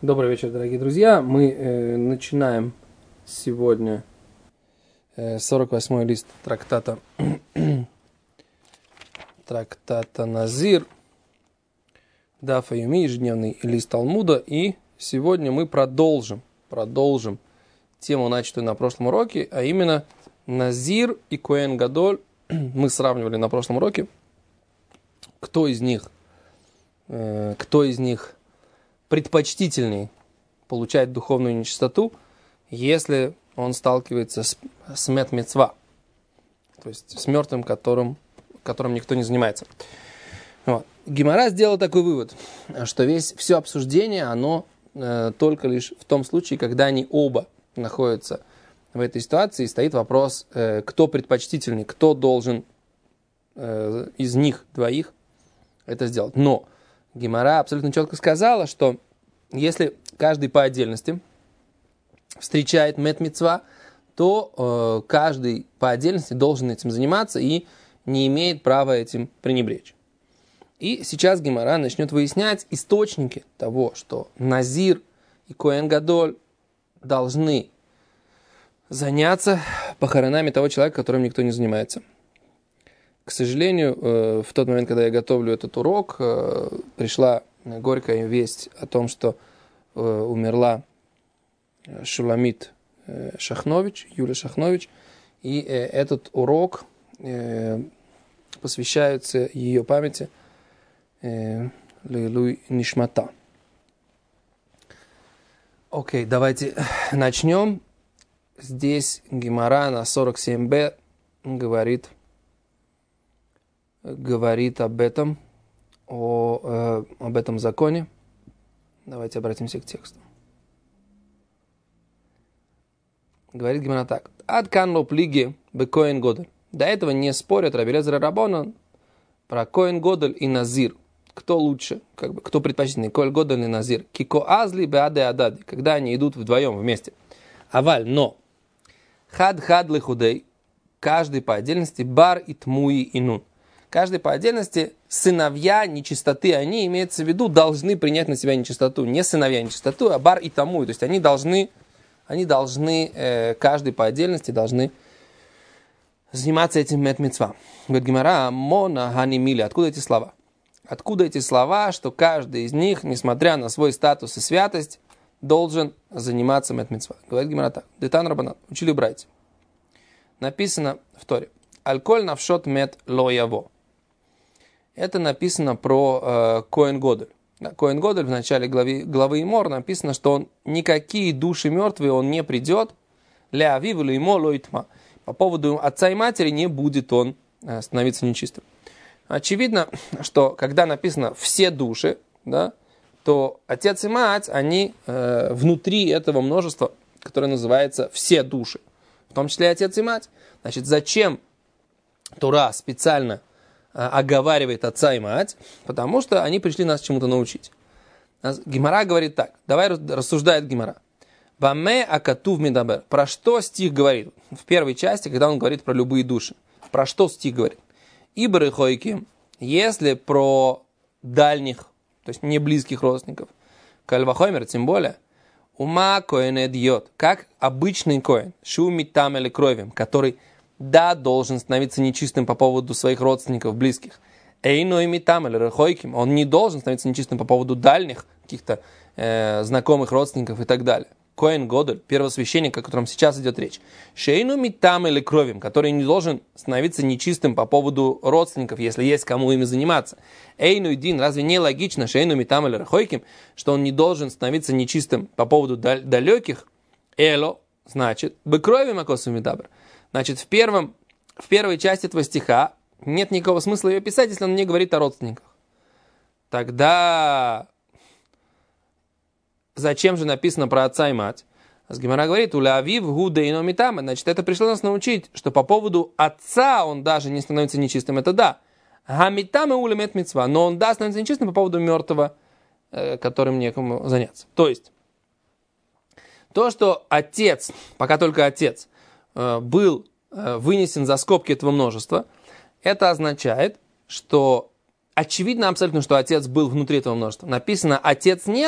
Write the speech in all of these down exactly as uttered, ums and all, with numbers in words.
Добрый вечер, дорогие друзья. Мы э, начинаем сегодня э, сорок восьмой лист трактата трактата Назир, Даф Йоми, ежедневный лист Талмуда. И сегодня мы продолжим, продолжим тему, начатую на прошлом уроке, а именно Назир и Коэн Гадоль. Мы сравнивали на прошлом уроке, кто из них, э, кто из них предпочтительней получать духовную нечистоту, если он сталкивается с, с мет мицва, то есть с мертвым, которым, которым никто не занимается. Вот. Гемара сделала такой вывод, что весь, все обсуждение, оно э, только лишь в том случае, когда они оба находятся в этой ситуации, и стоит вопрос, э, кто предпочтительней, кто должен э, из них двоих это сделать. Но Гемара абсолютно четко сказала, что если каждый по отдельности встречает мет мицва, то э, каждый по отдельности должен этим заниматься и не имеет права этим пренебречь. И сейчас Гемара начнет выяснять источники того, что Назир и Коэн Гадоль должны заняться похоронами того человека, которым никто не занимается. К сожалению, в тот момент, когда я готовлю этот урок, пришла горькая весть о том, что умерла Шуламит Шахнович, Юлия Шахнович, и этот урок посвящается ее памяти Лейлуй Нишмата. Окей, давайте начнем. Здесь Гемара на сорок семь бэ говорит говорит об этом, о, э, об этом законе. Давайте обратимся к тексту. Говорит Гемара так. Ад кан ло плиги бе Коэн Гадоль. До этого не спорят Раби Элиэзер и Раббанан про Коэн Гадоль и Назир. Кто лучше, как бы, кто предпочтительней, Коэн Гадоль и Назир. Кико азли бе аде адади. Когда они идут вдвоем вместе. Аваль, но. Хад хад лихудей. Каждый по отдельности. Бар и тмуи и нун. Каждый по отдельности, сыновья нечистоты, они, имеется в виду, должны принять на себя нечистоту. Не сыновья нечистоту, а бар и тому. То есть они должны, они должны э, каждый по отдельности должны заниматься этим мет мицва. Говорит Гемара, мона хани мили. Откуда эти слова? Откуда эти слова, что каждый из них, несмотря на свой статус и святость, должен заниматься мет мицва? Говорит Гемара так. Детан Раббанан. Учили братья. Написано в Торе. Аль-коль навшот мет ло яво. Это написано про э, Коэн Гадоль. Да, Коэн Гадоль в начале главы, главы Имор написано, что он никакие души мертвые он не придет. Ля авиву ле имо ло итма. По поводу отца и матери не будет он э, становиться нечистым. Очевидно, что когда написано все души, да, то отец и мать, они э, внутри этого множества, которое называется все души. В том числе и отец и мать. Значит, зачем Тора специально оговаривает отца и мать, потому что они пришли нас чему-то научить. Гемара говорит так, давай рассуждает Гемара. Баме акатув медабер. Про что стих говорит? В первой части, когда он говорит про любые души. Про что стих говорит? Ибры хойки, если про дальних, то есть не близких родственников, кальвахоймер, тем более, ума коэн эдьот, как обычный коэн, шумит там или кровем, который да, должен становиться нечистым по поводу своих родственников, близких. Эйно ими там или рахойким. Он не должен становиться нечистым по поводу дальних каких-то э, знакомых родственников и так далее. Коэн Гадоль, первосвященник, о котором сейчас идет речь. Шейну митам или кровим, который не должен становиться нечистым по поводу родственников, если есть кому ими заниматься. Эйну идин, разве не логично, шейну митам или рахойким, что он не должен становиться нечистым по поводу дал- далеких? Эло, значит, бы кровим акосу митабр. Значит, в, первом, в первой части этого стиха нет никакого смысла ее писать, если он не говорит о родственниках. Тогда зачем же написано про отца и мать? Гемара говорит, уля авив гуде ино митаме. Значит, это пришло нас научить, что по поводу отца он даже не становится нечистым. Это да. Гамитаме уля мет мицва. Но он да становится нечистым по поводу мертвого, которым некому заняться. То есть, то, что отец, пока только отец, был вынесен за скобки этого множества, это означает, что очевидно абсолютно, что отец был внутри этого множества. Написано, отец нет,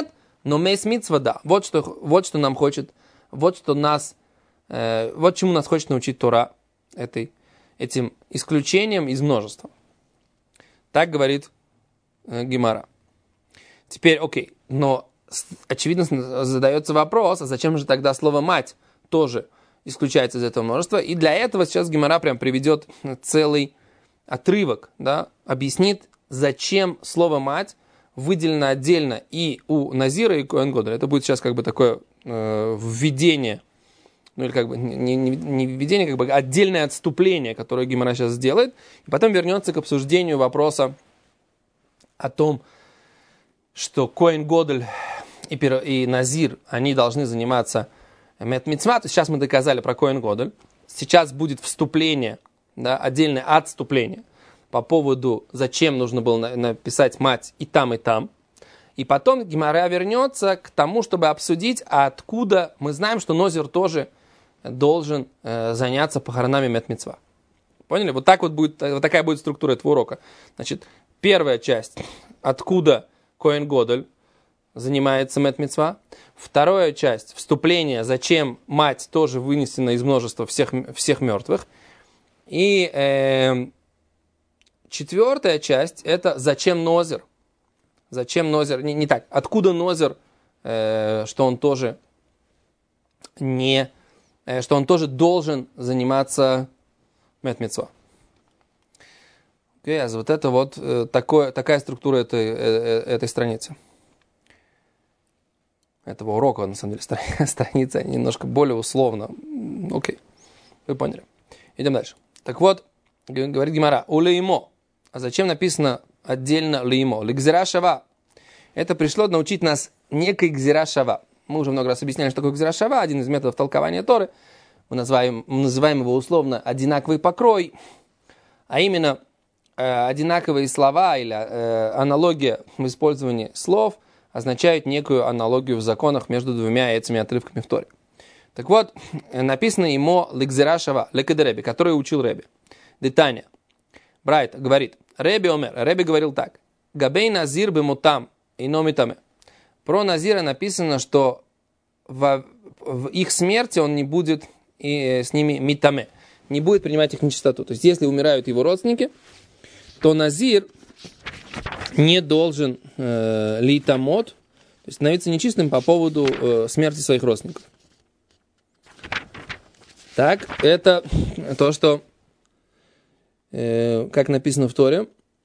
Но мейс мицва, да. Вот что, вот что нам хочет, вот что нас, э, вот чему нас хочет научить Тора этой, этим исключением из множества. Так говорит э, Гемара. Теперь, окей, но очевидно задается вопрос, а зачем же тогда слово «мать» тоже исключается из этого множества? И для этого сейчас Гемара прям приведет целый отрывок, да, объяснит, зачем слово «мать» выделено отдельно и у Назира, и Коэн Годеля. Это будет сейчас как бы такое э, введение, ну или как бы не, не, не введение, как бы отдельное отступление, которое Гемара сейчас сделает, и потом вернется к обсуждению вопроса о том, что Коэн Годель и, и Назир, они должны заниматься мет мицва. Сейчас мы доказали про Коэн Годель. Сейчас будет вступление, да, отдельное отступление по поводу, зачем нужно было написать мать и там, и там. И потом Гемара вернется к тому, чтобы обсудить, откуда мы знаем, что Назир тоже должен э, заняться похоронами мет мицва. Поняли? Вот, так вот, будет, вот такая будет структура этого урока. Значит, первая часть, откуда Коэн Годель занимается мет мицва. Вторая часть, вступление, зачем мать тоже вынесена из множества всех, всех мертвых. И э, четвертая часть, это зачем Назир. Зачем Назир, не, не так, откуда Назир, э, что он тоже не, э, что он тоже должен заниматься мет мицва. Okay, вот это вот э, такое, такая структура этой, э, этой страницы. Этого урока, на самом деле, стра- страница немножко более условно. Окей, okay. Вы поняли. Идем дальше. Так вот, говорит Гемара, у леймо. А зачем написано отдельно леймо? Лигзира шава. Это пришло научить нас некой гзира шава. Мы уже много раз объясняли, что такое гзира шава, один из методов толкования Торы. Мы называем, мы называем его условно одинаковый покрой, а именно э, одинаковые слова или э, аналогия в использовании слов означают некую аналогию в законах между двумя этими отрывками в Торе. Так вот, написано ему лигзира шава, лекедереби, который учил Реби. Детания. Брайт говорит, Реби омер, Реби говорил так, габей назир бемутам и номитаме. Про Назира написано, что в, в их смерти он не будет и с ними митаме, не будет принимать их нечистоту. То есть, если умирают его родственники, то Назир не должен э, литамот, то есть становиться нечистым по поводу э, смерти своих родственников. Так, это то, что, э, как написано в Торе,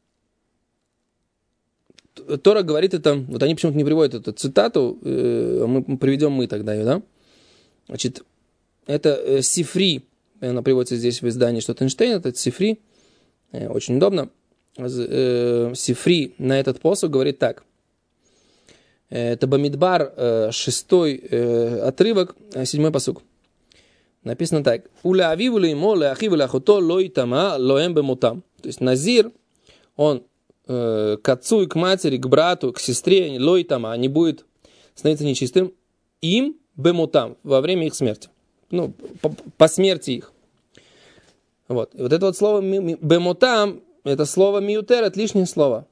Тора говорит это, вот они почему-то не приводят эту цитату, э, мы приведем мы тогда ее, да? Значит, это э, Сифри, она приводится здесь в издании Штотенштейн, это Сифри, э, очень удобно. Э, Сифри на этот посуд говорит так. Это Бамидбар, э, шестой э, отрывок, седьмой пасук. Написано так. Уля авиву имо ле ахиву ле ахото лой тама лоэм бемутам. То есть Назир, он к отцу и к матери, к брату, к сестре, лой тама, не будет становиться нечистым им бемутам во время их смерти. Ну, по, по смерти их. Вот. И вот это вот слово бемутам, это слово миютер, это лишнее слово.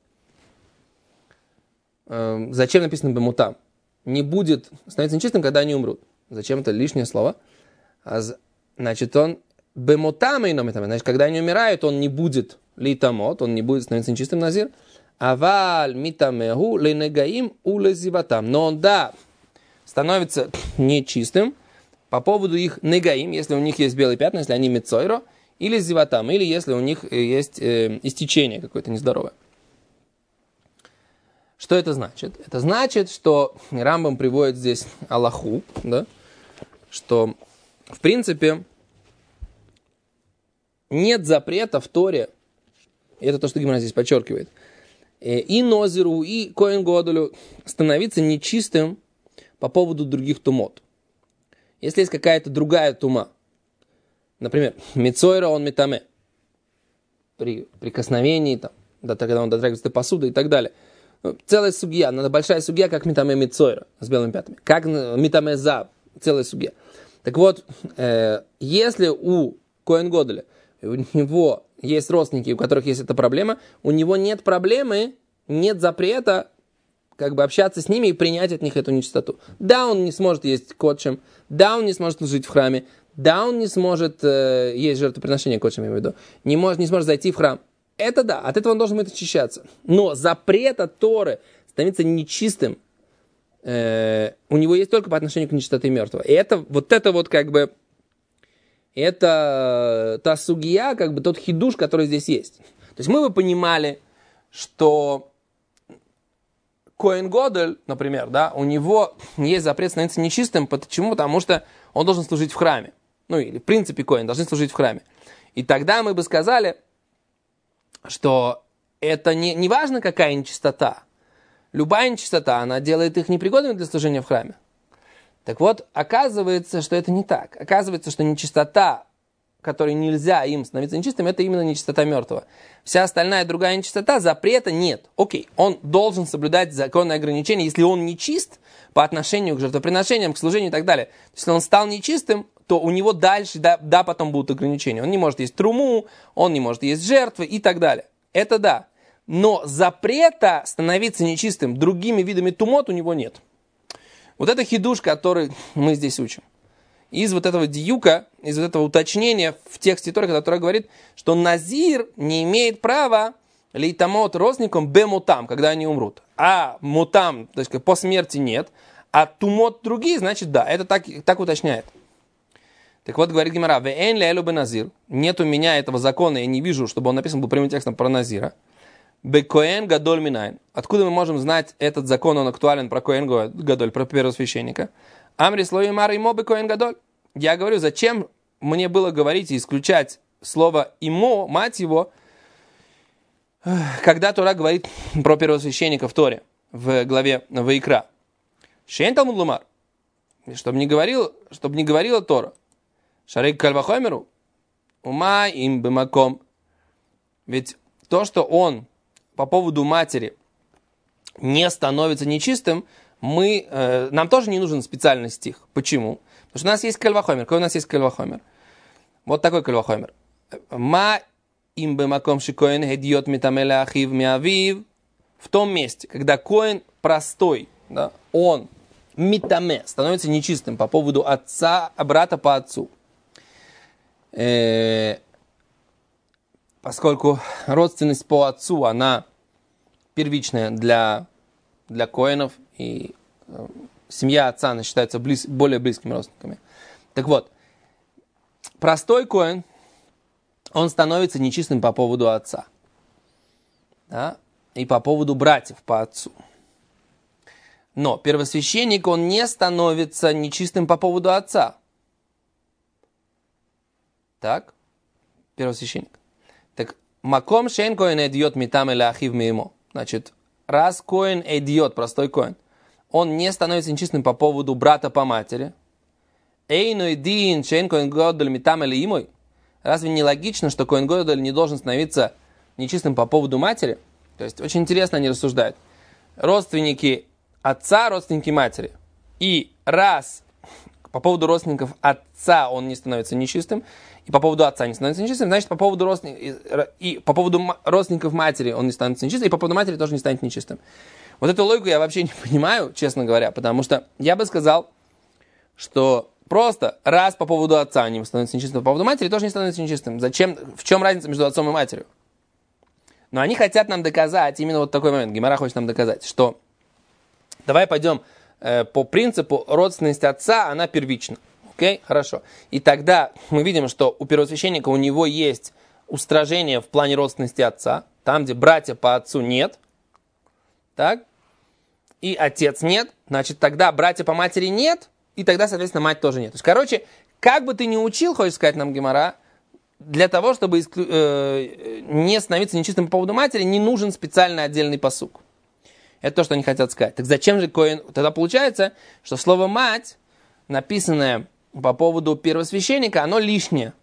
Эм, зачем написано бемутам? Не будет становиться нечистым, когда они умрут. Зачем это лишнее слово? А, значит, он бемутам и номитам. Значит, когда они умирают, он не будет литамот, он не будет становиться нечистым Назир. Аваль митамеху ленегаим улезиватам. Но он, да, становится нечистым по поводу их негаим, если у них есть белые пятна, если они мицойро, или зиватам, или если у них есть э, истечение какое-то нездоровое. Что это значит? Это значит, что Рамбам приводит здесь алаху, да, что, в принципе, нет запрета в Торе, и это то, что Гемара здесь подчеркивает, и Назиру, и Коэн Годелю становиться нечистым по поводу других тумот. Если есть какая-то другая тума, например, мицойра он митаме, при прикосновении, там, да, когда он дотрагивается до посуды и так далее. Целая сугья, надо большая сугья, как митаме мицойра с белыми пятнами, как митаме за, целая сугья. Так вот, э, если у Коэн Годеля у него есть родственники, у которых есть эта проблема, у него нет проблемы, нет запрета как бы общаться с ними и принять от них эту нечистоту. Да, он не сможет есть котшем, да, он не сможет служить в храме, да, он не сможет э, есть жертвоприношение котшем, я имею в виду, не, может, не сможет зайти в храм. Это да, от этого он должен быть очищаться. Но запрет от Торы становиться нечистым э, у него есть только по отношению к нечистоте мертвого. И это вот это вот как бы это та сугия, как бы тот хидуш, который здесь есть. То есть мы бы понимали, что Коэн Годель, например, да, у него есть запрет становиться нечистым. Почему? Потому что он должен служить в храме. Ну, или в принципе Коэн должен служить в храме. И тогда мы бы сказали, что это не, не важно, какая нечистота. Любая нечистота, она делает их непригодными для служения в храме. Так вот, оказывается, что это не так. Оказывается, что нечистота, которой нельзя им становиться нечистым, это именно нечистота мертвого. Вся остальная другая нечистота, запрета нет. Окей, он должен соблюдать законные ограничения, если он нечист по отношению к жертвоприношениям, к служению и так далее. Если он стал нечистым, то у него дальше, да, да, потом будут ограничения. Он не может есть труму, он не может есть жертвы и так далее. Это да. Но запрета становиться нечистым другими видами тумот у него нет. Вот это хидуш, который мы здесь учим. Из вот этого диюка, из вот этого уточнения в тексте Торы, который говорит, что назир не имеет права лейтамот родственникам бемутам, когда они умрут. А мутам, то есть по смерти нет, а тумот другие, значит да, это так, так уточняет. Так вот, говорит Гемара, вээн лэлю бе назир, нет у меня этого закона, я не вижу, чтобы он написан был прямым текстом про назира. Бе коэн гадоль минайн. Откуда мы можем знать этот закон, он актуален про коэн гадоль, про первосвященника? Амри слои мар имо бе коэн гадоль. Я говорю, зачем мне было говорить и исключать слово имо, мать его, когда Тора говорит про первосвященника в Торе, в главе Ваикра. Шейн талмуд лумар. Чтобы не говорил, чтобы не говорила Тора. Шарик кальвахомеру. Ума им бемаком. Ведь то, что он по поводу матери не становится нечистым, мы, э, нам тоже не нужен специальный стих. Почему? Потому что у нас есть кальвахомер. Какой у нас есть кальвахомер? Вот такой кальвахомер. Ма им бемаком шикоэн хедиот митамеля ахив миавив. В том месте, когда коэн простой, да, он митаме становится нечистым по поводу отца, брата по отцу. Э, поскольку родственность по отцу, она первичная для, для коэнов, и э, семья отца, она считается близ, более близкими родственниками. Так вот, простой коэн, он становится нечистым по поводу отца, да, и по поводу братьев по отцу. Но первосвященник, он не становится нечистым по поводу отца. Так? Первосвященник. Так, маком шейн коэн эдиот митам эля ахив мимо. Значит, раз коэн эдиот, простой коэн, он не становится нечистым по поводу брата по матери. Эйну эдин шейн коэн годель митам эля имой. Разве не логично, что коэн годель не должен становиться нечистым по поводу матери? То есть, очень интересно они рассуждают. Родственники отца, родственники матери. И раз по поводу родственников отца он не становится нечистым, и по поводу отца не становится нечистым, значит, по поводу родственников, и по поводу родственников матери он не становится нечистым, и по поводу матери тоже не станет нечистым. Вот эту логику я вообще не понимаю, честно говоря, потому что я бы сказал, что просто раз по поводу отца они становятся нечистым, по поводу матери тоже не становятся нечистым. Зачем? В чем разница между отцом и матерью? Но они хотят нам доказать, именно вот такой момент, Гемара хочет нам доказать, что давай пойдем э, по принципу родственность отца, она первична. Окей? Хорошо. И тогда мы видим, что у первосвященника у него есть устражение в плане родственности отца, там, где братья по отцу нет, так? И отец нет, значит, тогда братья по матери нет, и тогда, соответственно, мать тоже нет. То есть, короче, как бы ты ни учил, хочешь сказать нам Гемара, для того, чтобы исклю... э, не становиться нечистым по поводу матери, не нужен специально отдельный пасук. Это то, что они хотят сказать. Так зачем же коэн? Тогда получается, что слово «мать», написанное по поводу первосвященника, оно лишнее.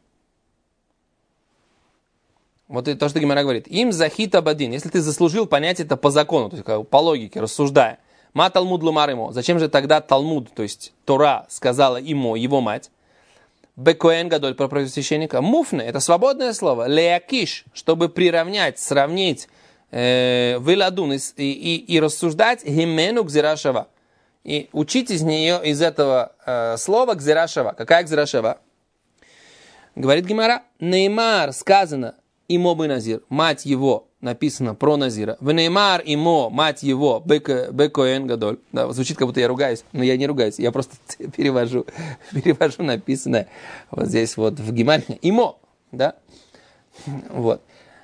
Вот это то, что Гемара говорит. Им захит абадин. Если ты заслужил понять это по закону, то есть по логике, рассуждая. Ма талмуд лумар имо. Зачем же тогда Талмуд, то есть Тора, сказала имо, его мать? Бекоэн гадоль, про первосвященника. Муфне, это свободное слово. Леякиш, чтобы приравнять, сравнить Виладун, и, и, и рассуждать гимену гзирашава. И учить из нее, из этого э, слова гзирашава. Какая гзирашава? Говорит Гемара, Неймар сказано имо бы Назир, мать его, написано про Назира. В Неймар имо, мать его, бекоэн гадоль. Да, звучит, как будто я ругаюсь, но я не ругаюсь, я просто перевожу, перевожу написанное вот здесь вот в Гемаре. Имо, да, вот.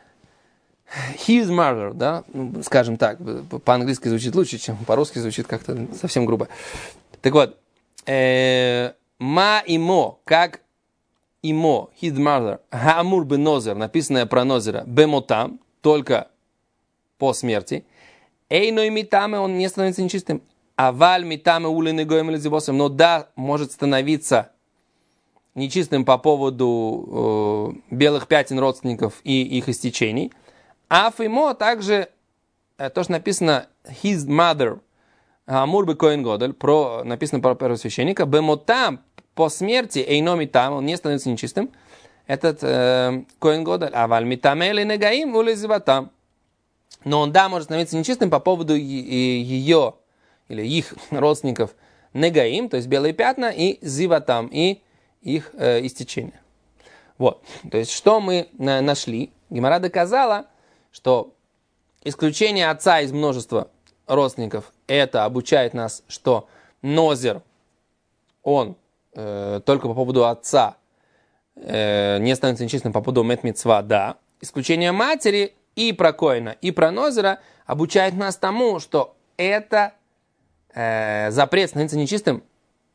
His mother, да, скажем так, по-английски звучит лучше, чем по-русски звучит как-то совсем грубо. Так вот, э, ма имо, как имо, his mother, хаамур бе нозер, написанное про нозера, бемотам, только по смерти, эйной митаме, он не становится нечистым, аваль митаме улины гоем или зибосом, но да, может становиться нечистым по поводу э, белых пятен родственников и их истечений. Аф имо также, э, то, что написано his mother, амур бе коэн годель, про, написано про первосвященника, бемотам, по смерти, эйноми там, он не становится нечистым, этот э, коэн годель, аваль митаме или негаим, ули зиватам. Но он, да, может становиться нечистым по поводу ее, или их родственников, негаим, то есть белые пятна, и зиватам, и их э, истечение. Вот, то есть, что мы на, нашли? Гемара доказала, что исключение отца из множества родственников, это обучает нас, что нозер, он э, только по поводу отца э, не становится нечистым по поводу мет-мицва, да. Исключение матери и про коэна, и про нозера обучает нас тому, что это э, запрет становиться нечистым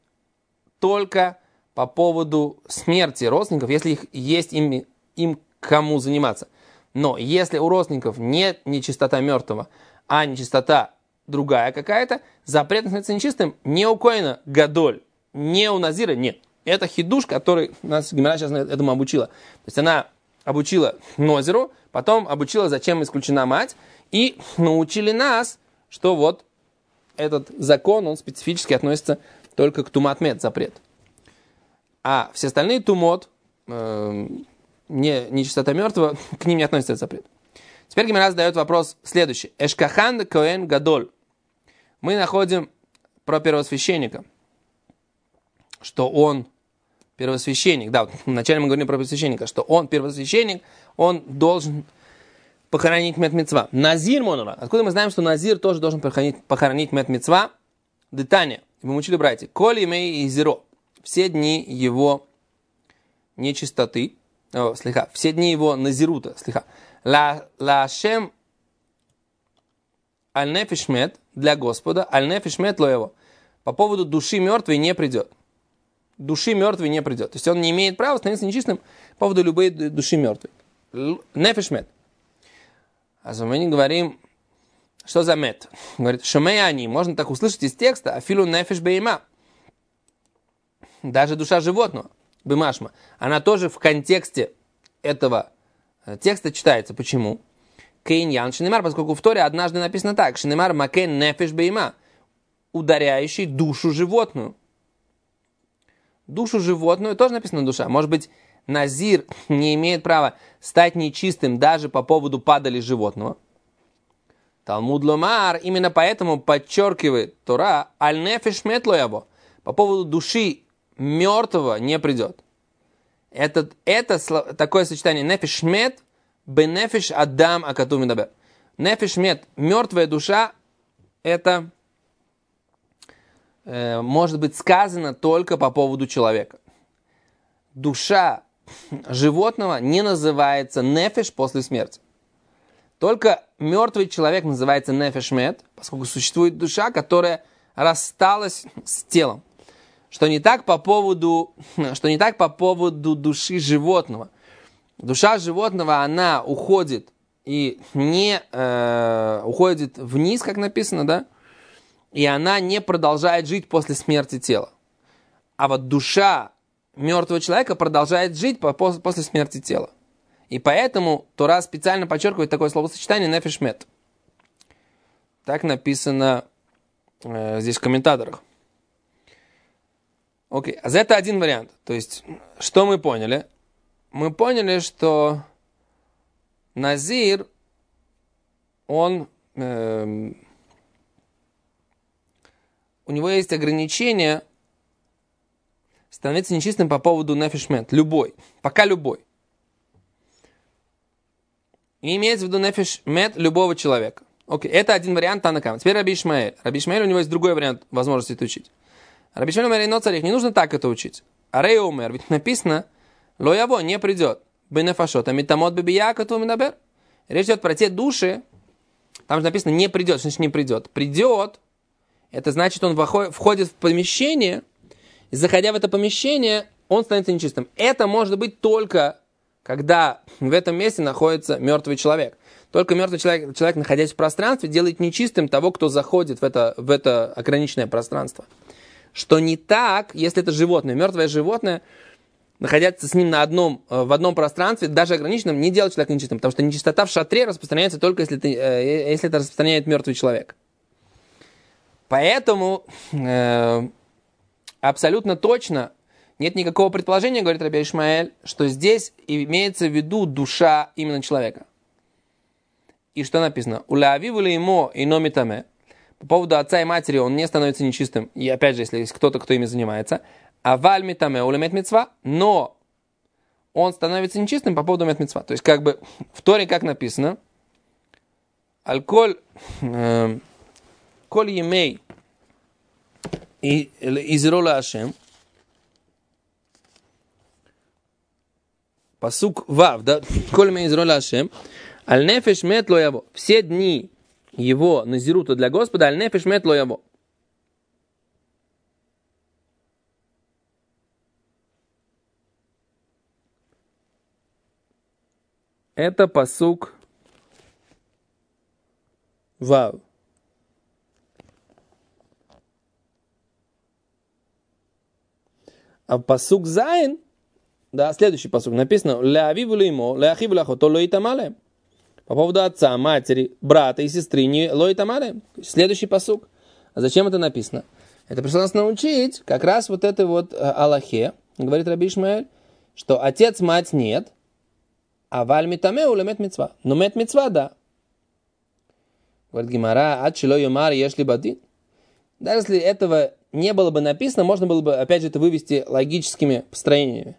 только по поводу смерти родственников, если их есть им, им кому заниматься. Но если у родственников нет нечистота мертвого, а нечистота другая какая-то, запрет становиться нечистым не у коэна гадоль, не у назира, нет. Это хидуш, который нас Гемара сейчас этому обучила. То есть она обучила нозеру, потом обучила, зачем исключена мать, и научили нас, что вот этот закон, он специфически относится только к тумат-мет, запрет. А все остальные тумот, э, не нечистота мертвого, к ним не относится этот запрет. Теперь Гемара задает вопрос следующий. Эшкахан коэн гадоль. Мы находим про первосвященника, что он первосвященник. Да, вот вначале мы говорим про первосвященника, что он первосвященник, он должен похоронить мет-мицва. Назир монора. Откуда мы знаем, что Назир тоже должен похоронить, похоронить мет-мицва? Детания. Мы учили, братья. Коли имей и зеро. Все дни его нечистоты, о, слиха, все дни его назирута, слиха. Ла лашем аль-нефишмет для Господа, аль-нефишмет лоево. По поводу души мертвой не придет. Души мертвой не придет. То есть он не имеет права становиться нечистым по поводу любой души мертвой. Нефишмет. А мы не говорим, что за мет. Говорит, шумей они. Можно так услышать из текста, афилу нефиш бейма. Даже душа животного, бимашма, она тоже в контексте этого текста читается. Почему? Кейньян шинемар, поскольку в Торе однажды написано так. Шинемар макен нефиш бейма. Ударяющий душу животную. Душу животную тоже написано душа. Может быть, назир не имеет права стать нечистым даже по поводу падали животного. Талмуд ломар именно поэтому подчеркивает Тора аль-нефиш метлояво. По поводу души мертвого не придет. Это, это такое сочетание нефиш мет бенефиш адам акату мидабер. Нефиш мет, мертвая душа, это э, может быть сказано только по поводу человека. Душа животного не называется нефиш после смерти. Только мертвый человек называется нефиш мет, поскольку существует душа, которая рассталась с телом. Что не так по поводу, что не так по поводу души животного. Душа животного, она уходит и не э, уходит вниз, как написано, да, и она не продолжает жить после смерти тела. А вот душа мертвого человека продолжает жить по, после смерти тела. И поэтому Тора специально подчеркивает такое словосочетание нефиш мет. Так написано э, здесь в комментаторах. Окей, а это один вариант. То есть, что мы поняли? Мы поняли, что назир, он, э, у него есть ограничение становиться нечистым по поводу нефеш мет. Любой. Пока любой. И имеется в виду нефеш мет любого человека. Окей, это один вариант Танна Кама. Теперь Раби Ишмаэль. Раби Ишмаэль, у него есть другой вариант возможности это учить. Раби Ишмаэль говорит, но царих, не нужно так это учить. А Рей умер, ведь написано, ло яво, не придет. Бенефашот, а метамот бебия, коту минабер. Речь идет про те души, там же написано, не придет, значит не придет. Придет, это значит, он входит в помещение, и заходя в это помещение, он становится нечистым. Это может быть только, когда в этом месте находится мертвый человек. Только мертвый человек, человек, находясь в пространстве, делает нечистым того, кто заходит в это, в это ограниченное пространство. Что не так, если это животное. Мертвое животное, находясь с ним на одном, в одном пространстве, даже ограниченном, не делает человека нечистым. Потому что нечистота в шатре распространяется только, если, ты, если это распространяет мертвый человек. Поэтому э, абсолютно точно нет никакого предположения, говорит Раби Ишмаэль, что здесь имеется в виду душа именно человека. И что написано? «Улявиву ли ему и номитаме». По поводу отца и матери он не становится нечистым. И опять же, если есть кто-то, кто ими занимается. «А валь митаме улемет митцва». Но он становится нечистым по поводу мет митцва. То есть, как бы в Торе как написано, «Аль-коль коль емей изрола Ашем». Пасук вав, да? «Коль емей изрола Ашем». Аль нефеш мет ло яво. Все дни его назирута для Господа, аль нефеш мет ло яво. Это пасук вав. А пасук зайн, да, следующий пасук написано: ля авиву леймо, ля ахиву лахото ло итамале. По поводу отца, матери, брата и сестры, не ло итамале. Следующий пасук. А зачем это написано? Это пришло нас научить как раз вот этой вот алахе, говорит Раби Ишмаэль, что отец, мать нет, а валь митамеу лемет митцва. Но мет митцва, да. Говорит Гемара, ад шило юмар ешли бадин. Даже если этого не было бы написано, можно было бы, опять же, это вывести логическими построениями.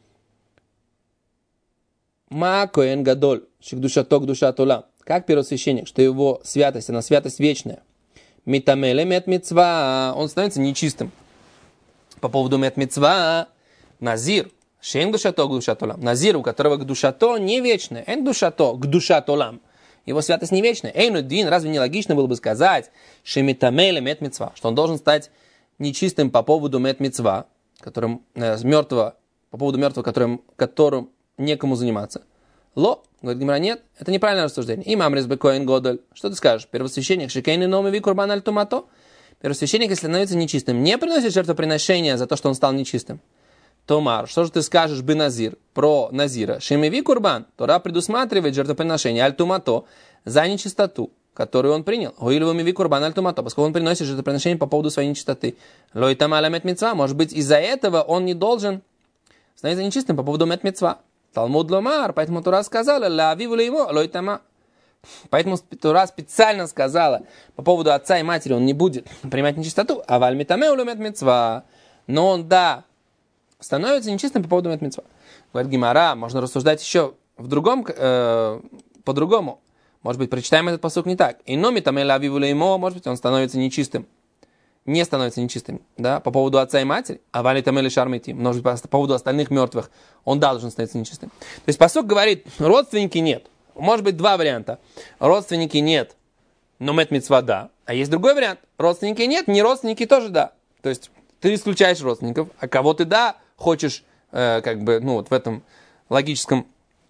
Ма коэн гадоль, шикдушато кдушат олам. Как первосвященник, что его святость, она святость вечная. Митамеле мет митцва, он становится нечистым. По поводу мет митцва, назир, шен душато кдушат олам. Назир, у которого кдушато не вечное. Эн душато кдушат олам. Его святость не вечная. Эйну дин, разве не логично было бы сказать, шемитамеле мет митцва, что он должен стать нечистым по поводу мет митцва, которым э, мертвого, по поводу мертвого, которым, которым некому заниматься. Ло, говорит Гемара, нет, это неправильное рассуждение. Имам резбе коэн годоль. Что ты скажешь? Первосвященник шикейны номеви курбан аль тумато. Первосвященник, если становится нечистым, не приносит жертвоприношения за то, что он стал нечистым. Томар, что же ты скажешь, бы назир, про назира? Шемеви курбан. Тора предусматривает жертвоприношение аль тумато за нечистоту, которую он принял. Гоилевумеви курбан аль тумато, поскольку он приносит жертвоприношение по поводу своей нечистоты. Лой тамаля мет митцва. Может быть, из-за этого он не должен становиться нечистым по поводу мет митцва. Талмуд ломар, поэтому Тора сказала, ла авиву ему, лой тама. Поэтому Тора специально сказала, по поводу отца и матери он не будет принимать нечистоту, а валь митаме улю мет митцва. Но он, да, становится нечистым по поводу мет митцва. Говорит Гемара, можно рассуждать еще в другом, э, по-другому. Может быть, прочитаем этот пасук не так. Ино митаме ла авиву ему, может быть, он становится нечистым. Не становится нечистым, да, по поводу отца и матери, а вали тамели шармити, может быть, по поводу остальных мертвых, он да, должен становиться нечистым. То есть пасук говорит, родственники нет. Может быть, два варианта. Родственники нет, но мет митцва да. А есть другой вариант. Родственники нет, не родственники тоже да. То есть ты исключаешь родственников, а кого ты да хочешь, э, как бы, ну вот в этом логическом,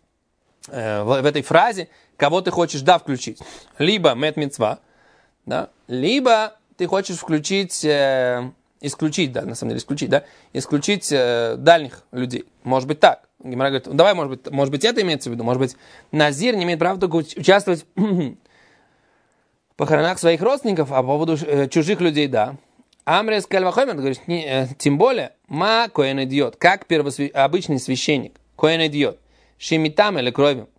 э, в, в этой фразе, кого ты хочешь да включить. Либо мет митцва, да, либо ты хочешь включить, э, исключить, да, на самом деле, исключить, да, исключить э, дальних людей. Может быть так. Гемара говорит, давай, может быть, может быть, это имеется в виду. Может быть, назир не имеет права только участвовать в похоронах своих родственников, а по поводу э, чужих людей, да. Амрес кальвахомер, говорит, не, э, тем более, ма коэн идиот, как первосвя... обычный священник, коэн идиот, шемитам или кровью,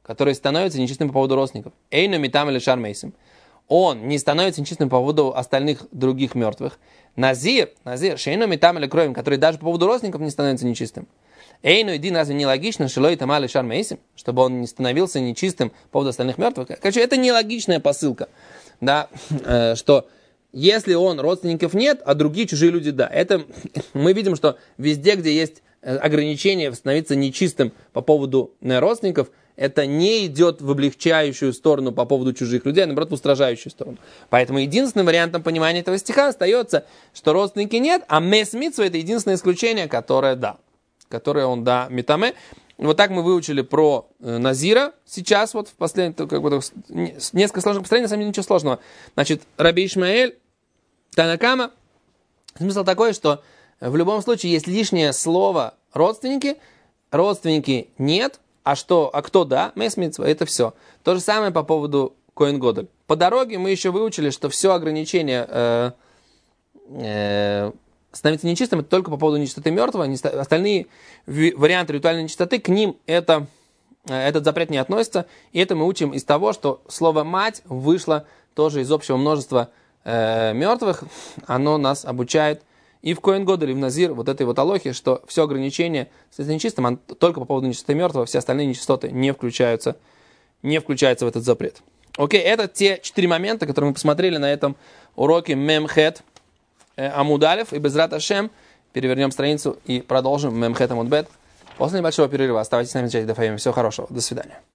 который становится нечистым по поводу родственников. Эйну митам или шармейсим. Он не становится нечистым по поводу остальных других мертвых. Назир, назир, шейну митам или кровим, который даже по поводу родственников не становится нечистым. Эйну иди, разве не логично, шилой там или шармейсим, чтобы он не становился нечистым по поводу остальных мертвых? Короче, это нелогичная посылка, да, э, что если он родственников нет, а другие чужие люди да. Это мы видим, что везде, где есть ограничение становиться нечистым по поводу родственников, это не идет в облегчающую сторону по поводу чужих людей, а наоборот в устражающую сторону. Поэтому единственным вариантом понимания этого стиха остается, что родственники нет, а мес митсва это единственное исключение, которое да, которое он да митаме. Вот так мы выучили про э, Назира сейчас, вот в последнем, как бы, несколько сложных построений, на самом деле ничего сложного. Значит, Раби Ишмаэль, Танакама, смысл такой, что в любом случае есть лишнее слово родственники, родственники нет, а что, а кто да, мес митсва, это все. То же самое по поводу Коэн Годель. По дороге мы еще выучили, что все ограничения э, э, становиться нечистым, это только по поводу нечистоты мертвого, остальные варианты ритуальной нечистоты, к ним это, этот запрет не относится, и это мы учим из того, что слово «мать» вышло тоже из общего множества э, мертвых, оно нас обучает и в Коэн Годель, и в Назир, вот этой вот алохе, что все ограничения с нечистым, оно только по поводу нечистоты мертвого, все остальные нечистоты не включаются, не включаются в этот запрет. Окей, это те четыре момента, которые мы посмотрели на этом уроке Мемхет Амудалев, и Безрат Ашем перевернем страницу и продолжим Мемхет Амудбет после небольшого перерыва. Оставайтесь с нами в чате Дафаим. Всего хорошего. До свидания.